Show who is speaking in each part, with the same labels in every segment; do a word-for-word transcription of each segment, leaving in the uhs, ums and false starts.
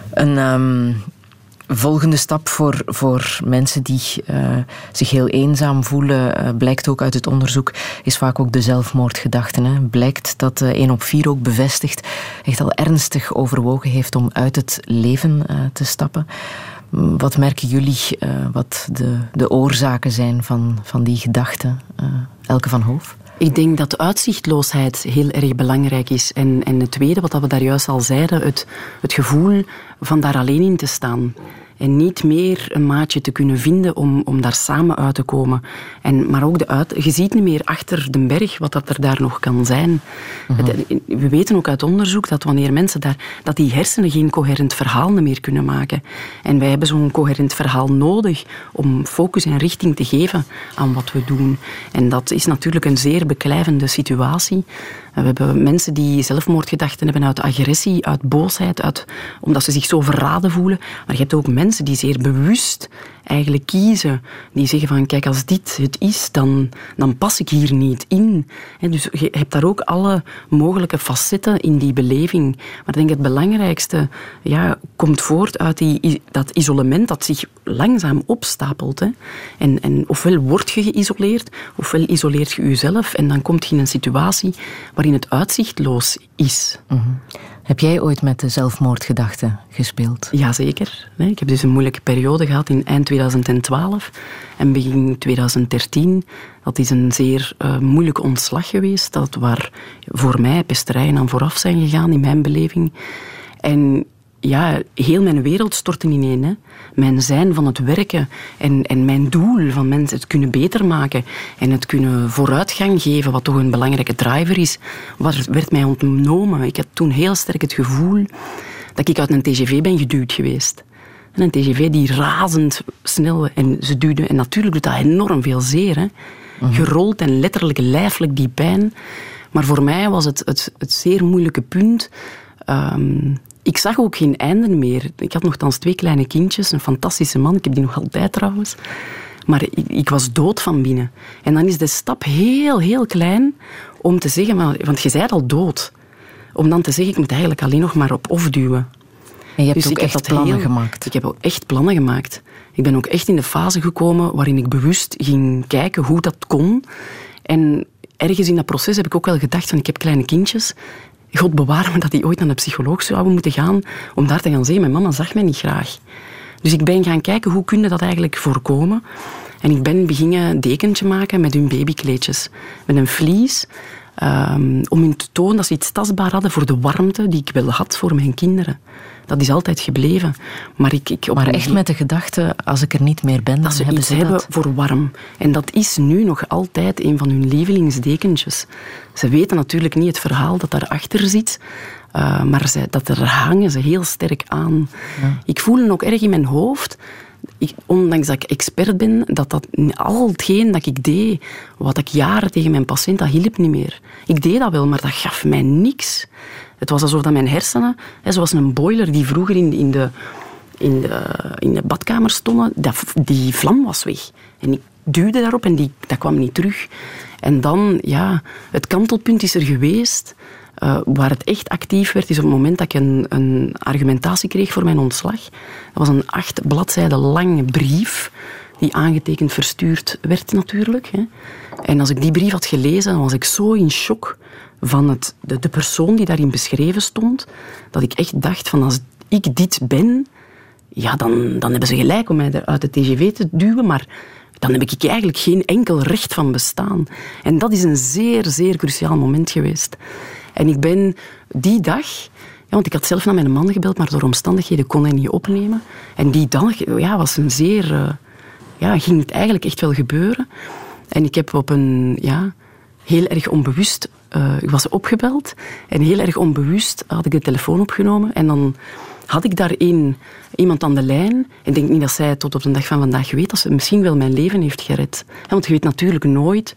Speaker 1: Een um, volgende stap voor, voor mensen die uh, zich heel eenzaam voelen, uh, blijkt ook uit het onderzoek, is vaak ook de zelfmoordgedachten. Hè. Blijkt dat uh, één op vier ook bevestigt, echt al ernstig overwogen heeft om uit het leven uh, te stappen. Wat merken jullie uh, wat de, de oorzaken zijn van, van die gedachten? Uh, Elke van Hoof?
Speaker 2: Ik denk dat de uitzichtloosheid heel erg belangrijk is. En, en het tweede, wat we daar juist al zeiden, het, het gevoel van daar alleen in te staan. En niet meer een maatje te kunnen vinden om, om daar samen uit te komen. En, maar ook de uit, je ziet niet meer achter de berg wat dat er daar nog kan zijn. Mm-hmm. Het, we weten ook uit onderzoek dat wanneer mensen daar, dat die hersenen geen coherent verhaal meer kunnen maken. En wij hebben zo'n coherent verhaal nodig om focus en richting te geven aan wat we doen. En dat is natuurlijk een zeer beklijvende situatie. We hebben mensen die zelfmoordgedachten hebben uit agressie, uit boosheid, uit, omdat ze zich zo verraden voelen. Maar je hebt ook mensen die zeer bewust eigenlijk kiezen. Die zeggen van, kijk, als dit het is, dan, dan pas ik hier niet in. He, dus je hebt daar ook alle mogelijke facetten in die beleving. Maar ik denk het belangrijkste ja, komt voort uit die, dat isolement dat zich langzaam opstapelt. He. En, en ofwel word je geïsoleerd, ofwel isoleert je jezelf en dan kom je in een situatie waarin het uitzichtloos is.
Speaker 1: Mm-hmm. Heb jij ooit met de zelfmoordgedachten gespeeld?
Speaker 2: Jazeker. Ik heb dus een moeilijke periode gehad in eind tweeduizend twaalf en begin tweeduizend dertien. Dat is een zeer uh, moeilijke ontslag geweest, dat waar voor mij pesterijen aan vooraf zijn gegaan in mijn beleving. En ja, heel mijn wereld stortte ineen. Hè. Mijn zijn van het werken en, en mijn doel van mensen het kunnen beter maken en het kunnen vooruitgang geven, wat toch een belangrijke driver is, werd mij ontnomen. Ik had toen heel sterk het gevoel dat ik uit een T G V ben geduwd geweest. En een T G V die razend snel en ze duwde. En natuurlijk doet dat enorm veel zeer. Hè. Mm-hmm. Gerold en letterlijk lijfelijk die pijn. Maar voor mij was het het, het zeer moeilijke punt. Um, Ik zag ook geen einde meer. Ik had nogthans twee kleine kindjes, een fantastische man. Ik heb die nog altijd trouwens. Maar ik, ik was dood van binnen. En dan is de stap heel, heel klein om te zeggen, want je bent al dood. Om dan te zeggen, ik moet eigenlijk alleen nog maar op off duwen.
Speaker 1: En je hebt
Speaker 2: dus
Speaker 1: ook echt plannen heel, gemaakt?
Speaker 2: Ik heb ook echt plannen gemaakt. Ik ben ook echt in de fase gekomen waarin ik bewust ging kijken hoe dat kon. En ergens in dat proces heb ik ook wel gedacht van, ik heb kleine kindjes. God bewaar me dat die ooit naar de psycholoog zouden moeten gaan om daar te gaan zeggen, mijn mama zag mij niet graag. Dus ik ben gaan kijken, hoe kun je dat eigenlijk voorkomen? En ik ben beginnen een dekentje maken met hun babykleedjes. Met een vlies, um, om hun te tonen dat ze iets tastbaar hadden voor de warmte die ik wel had voor mijn kinderen. Dat is altijd gebleven. Maar, ik, ik,
Speaker 1: maar echt met de gedachte, als ik er niet meer ben, dan
Speaker 2: dat ze
Speaker 1: hebben
Speaker 2: iets
Speaker 1: ze
Speaker 2: hebben
Speaker 1: dat.
Speaker 2: Voor warm. En dat is nu nog altijd een van hun lievelingsdekentjes. Ze weten natuurlijk niet het verhaal dat daarachter zit, uh, maar ze, dat er hangen ze heel sterk aan. Ja. Ik voel ook erg in mijn hoofd, ik, ondanks dat ik expert ben, dat, dat al hetgeen dat ik deed, wat ik jaren tegen mijn patiënt, dat hielp niet meer. Ik deed dat wel, maar dat gaf mij niks. Het was alsof dat mijn hersenen, hè, zoals een boiler die vroeger in de, in de, in de, in de badkamer stonden, dat, die vlam was weg. En ik duwde daarop en die, dat kwam niet terug. En dan, ja, het kantelpunt is er geweest. Uh, waar het echt actief werd, is op het moment dat ik een, een argumentatie kreeg voor mijn ontslag. Dat was een acht bladzijden lange brief, die aangetekend verstuurd werd natuurlijk. Hè. En als ik die brief had gelezen, dan was ik zo in shock van het, de, de persoon die daarin beschreven stond, dat ik echt dacht van, als ik dit ben, ja, dan, dan hebben ze gelijk om mij uit de T G V te duwen, maar dan heb ik eigenlijk geen enkel recht van bestaan. En dat is een zeer, zeer cruciaal moment geweest. En ik ben die dag, ja, want ik had zelf naar mijn man gebeld, maar door omstandigheden kon hij niet opnemen. En die dag ja, was een zeer, uh, ja, ging het eigenlijk echt wel gebeuren. En ik heb op een, ja, heel erg onbewust, uh, ik was opgebeld en heel erg onbewust had ik de telefoon opgenomen en dan had ik daarin iemand aan de lijn. Ik denk niet dat zij tot op de dag van vandaag weet dat ze misschien wel mijn leven heeft gered. Want je weet natuurlijk nooit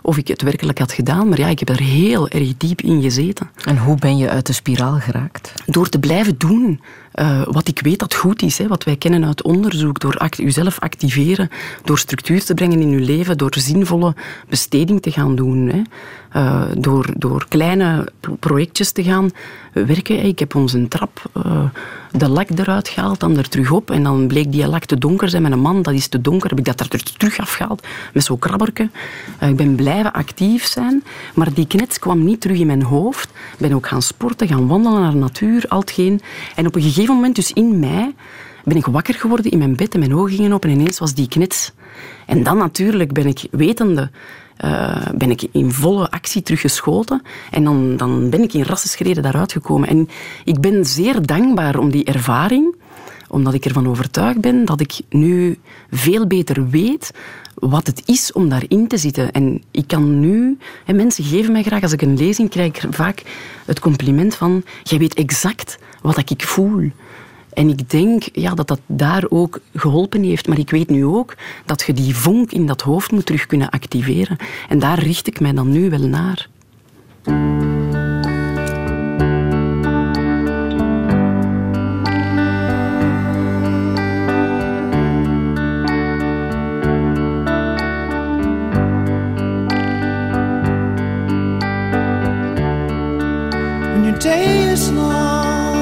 Speaker 2: of ik het werkelijk had gedaan. Maar ja, ik heb er heel erg diep in gezeten.
Speaker 1: En hoe ben je uit de spiraal geraakt?
Speaker 2: Door te blijven doen uh, wat ik weet dat goed is. Hè, wat wij kennen uit onderzoek. Door act- jezelf activeren. Door structuur te brengen in je leven. Door zinvolle besteding te gaan doen. Hè. Uh, door, door kleine projectjes te gaan werken. Ik heb ons een trap, uh, de lak eruit gehaald, dan er terug op. En dan bleek die lak te donker zijn met een man. Dat is te donker. Heb ik dat er terug afgehaald. Met zo'n krabberke. Uh, ik ben blijven actief zijn. Maar die knets kwam niet terug in mijn hoofd. Ik ben ook gaan sporten, gaan wandelen naar de natuur. Al hetgeen. En op een gegeven moment, dus in mei, ben ik wakker geworden in mijn bed en mijn ogen gingen open en ineens was die knets. En dan natuurlijk ben ik wetende... Uh, ben ik in volle actie teruggeschoten en dan, dan ben ik in rassenschreden daaruit gekomen. En ik ben zeer dankbaar om die ervaring, omdat ik ervan overtuigd ben dat ik nu veel beter weet wat het is om daarin te zitten. En ik kan nu... Hè, mensen geven mij graag, als ik een lezing krijg, ik vaak het compliment van jij weet exact wat ik voel. En ik denk ja, dat dat daar ook geholpen heeft. Maar ik weet nu ook dat je die vonk in dat hoofd moet terug kunnen activeren. En daar richt ik mij dan nu wel naar.
Speaker 3: When your day is long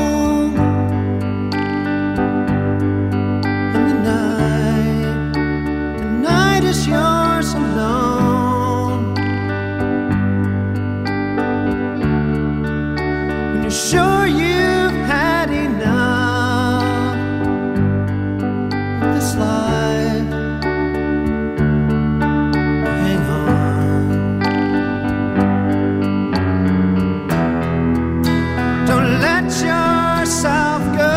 Speaker 3: is yours alone. When you're sure you've had enough of this life, hang on. Don't let yourself go.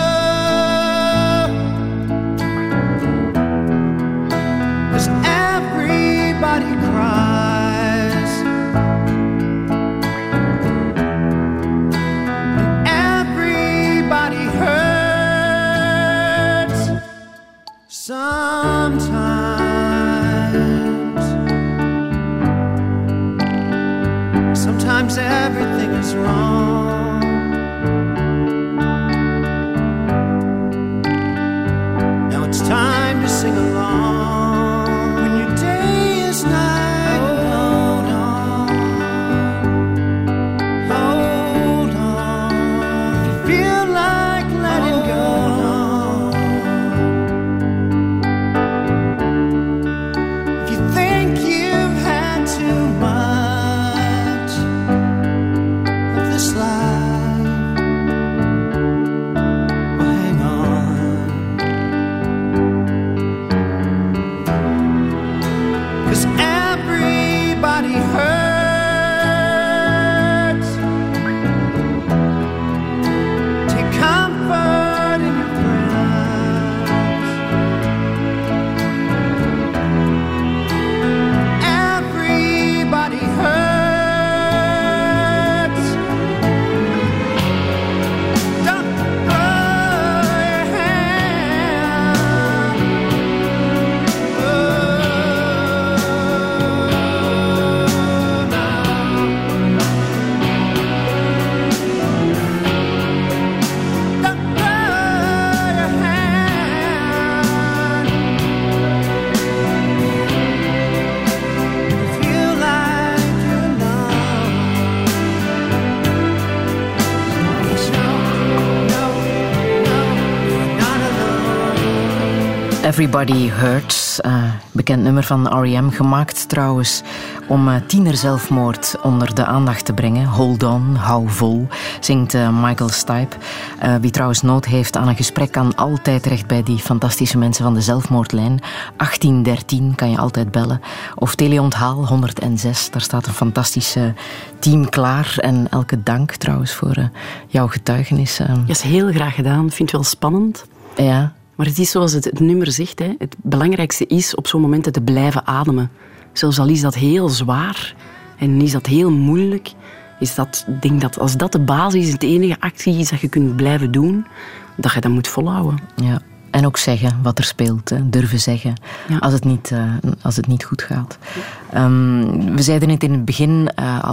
Speaker 3: Everybody cries and everybody hurts sometimes. Sometimes everything is wrong. Now it's time to sing along. Night, hold on, hold on. If you feel like letting go, if you think you've had too much of this life, well, hang on. 'Cause everybody hurts. Take comfort in your friends. Everybody hurts. Don't throw your hand. Oh.
Speaker 1: Everybody Hurts, uh, bekend nummer van R E M, gemaakt trouwens om uh, tienerzelfmoord onder de aandacht te brengen. Hold on, hou vol, zingt uh, Michael Stipe. Uh, wie trouwens nood heeft aan een gesprek kan altijd terecht bij die fantastische mensen van de zelfmoordlijn. achttien dertien kan je altijd bellen. Of teleonthaal honderdzes, daar staat een fantastisch uh, team klaar. En elke dank trouwens voor uh, jouw getuigenis. Uh.
Speaker 2: Ja, is heel graag gedaan, ik vind het wel spannend.
Speaker 1: Ja.
Speaker 2: Maar het is zoals het, het nummer zegt, hè. Het belangrijkste is op zo'n momenten te blijven ademen. Zelfs al is dat heel zwaar en is dat heel moeilijk, is dat, ik denk dat als dat de basis is, de enige actie is dat je kunt blijven doen, dat je dat moet volhouden.
Speaker 1: Ja. En ook zeggen wat er speelt. Hè. Durven zeggen
Speaker 2: Ja.
Speaker 1: als, het niet, uh, als het niet goed gaat. Um, we zeiden het in het begin... Uh,